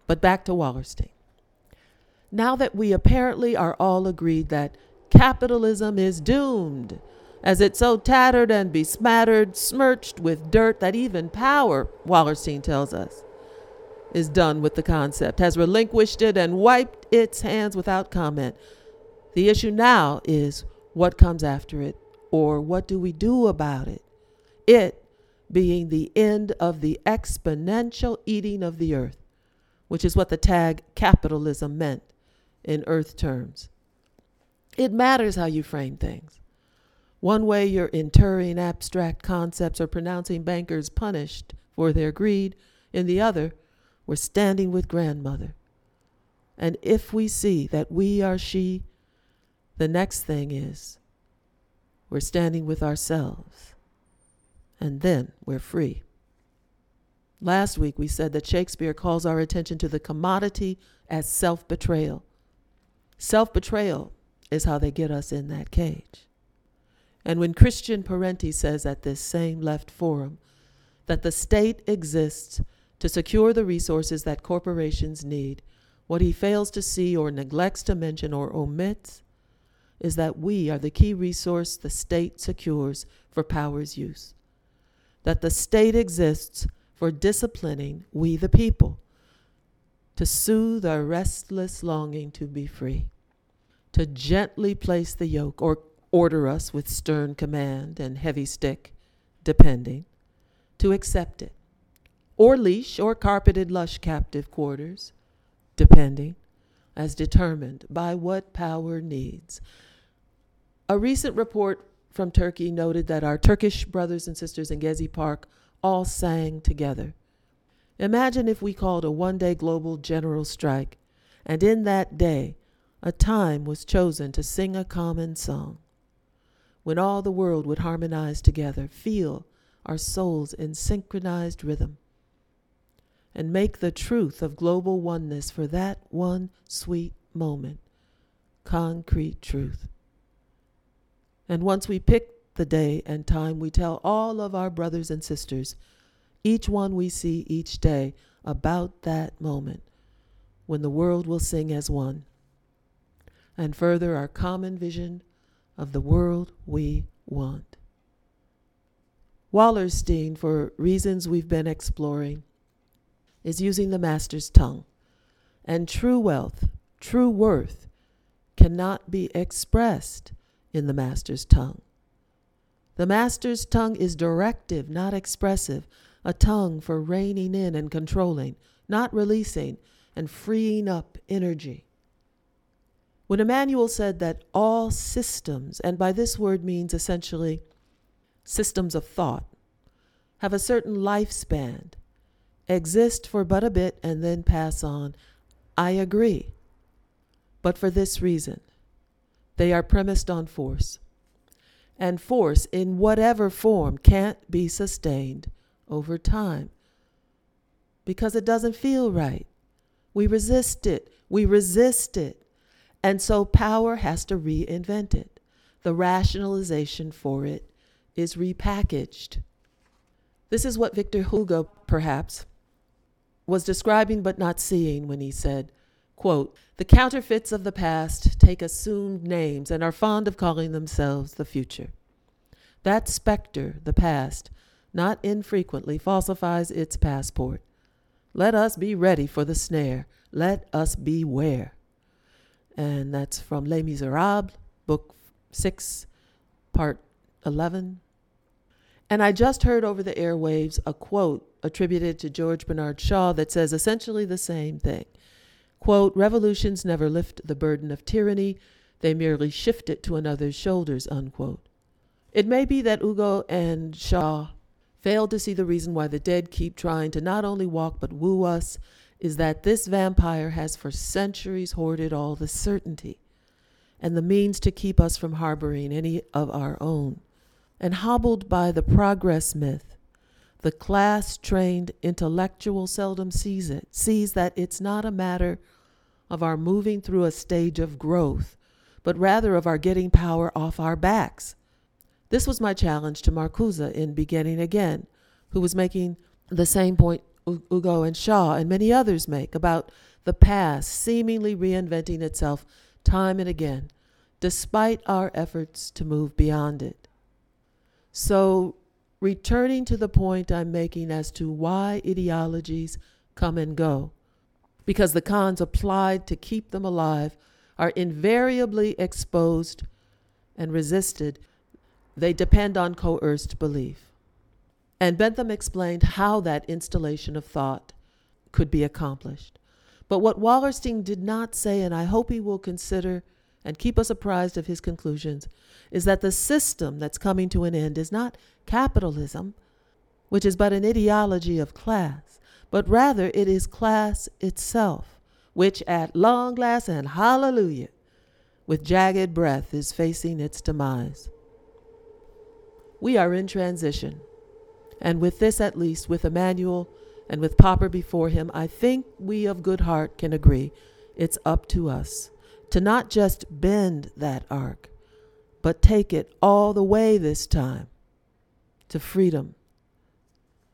But back to Wallerstein. Now that we apparently are all agreed that capitalism is doomed, as it's so tattered and besmattered, smirched with dirt that even power, Wallerstein tells us, is done with the concept, has relinquished it and wiped its hands without comment. The issue now is what comes after it, or what do we do about it? It being the end of the exponential eating of the earth, which is what the tag capitalism meant in earth terms. It matters how you frame things. One way you're interring abstract concepts or pronouncing bankers punished for their greed. In the other, we're standing with grandmother. And if we see that we are she, the next thing is we're standing with ourselves. And then we're free. Last week we said that Shakespeare calls our attention to the commodity as self-betrayal. Self-betrayal is how they get us in that cage. And when Christian Parenti says at this same left forum that the state exists to secure the resources that corporations need, what he fails to see or neglects to mention or omits is that we are the key resource the state secures for power's use. That the state exists for disciplining we the people, to soothe our restless longing to be free, to gently place the yoke or order us with stern command and heavy stick, depending, to accept it, or leash or carpeted lush captive quarters, depending, as determined by what power needs. A recent report from Turkey noted that our Turkish brothers and sisters in Gezi Park all sang together. Imagine if we called a one-day global general strike, and in that day, a time was chosen to sing a common song, when all the world would harmonize together, feel our souls in synchronized rhythm, and make the truth of global oneness for that one sweet moment concrete truth. And once we pick the day and time, we tell all of our brothers and sisters, each one we see each day, about that moment when the world will sing as one, and further our common vision of the world we want. Wallerstein, for reasons we've been exploring, is using the master's tongue. And true wealth, true worth, cannot be expressed in the master's tongue. The master's tongue is directive, not expressive, a tongue for reining in and controlling, not releasing and freeing up energy. When Emmanuel said that all systems, and by this word means essentially systems of thought, have a certain lifespan, exist for but a bit and then pass on, I agree. But for this reason, they are premised on force. And force, in whatever form, can't be sustained over time because it doesn't feel right. We resist it. And so power has to reinvent it. The rationalization for it is repackaged. This is what Victor Hugo, perhaps, was describing but not seeing when he said, quote, "The counterfeits of the past take assumed names and are fond of calling themselves the future. That specter, the past, not infrequently falsifies its passport. Let us be ready for the snare. Let us beware." And that's from Les Miserables, Book 6, Part 11. And I just heard over the airwaves a quote attributed to George Bernard Shaw that says essentially the same thing. Quote, "Revolutions never lift the burden of tyranny. They merely shift it to another's shoulders," unquote. It may be that Hugo and Shaw failed to see the reason why the dead keep trying to not only walk but woo us is that this vampire has for centuries hoarded all the certainty and the means to keep us from harboring any of our own. And hobbled by the progress myth, the class-trained intellectual seldom sees that it's not a matter of our moving through a stage of growth, but rather of our getting power off our backs. This was my challenge to Marcuse in Beginning Again, who was making the same point Hugo and Shaw and many others make about the past seemingly reinventing itself time and again, despite our efforts to move beyond it. So, returning to the point I'm making as to why ideologies come and go, because the cons applied to keep them alive are invariably exposed and resisted, they depend on coerced belief. And Bentham explained how that installation of thought could be accomplished. But what Wallerstein did not say, and I hope he will consider and keep us apprised of his conclusions, is that the system that's coming to an end is not capitalism, which is but an ideology of class, but rather it is class itself, which at long last and hallelujah, with jagged breath is facing its demise. We are in transition, and with this at least, with Emmanuel and with Popper before him, I think we of good heart can agree it's up to us to not just bend that arc, but take it all the way this time to freedom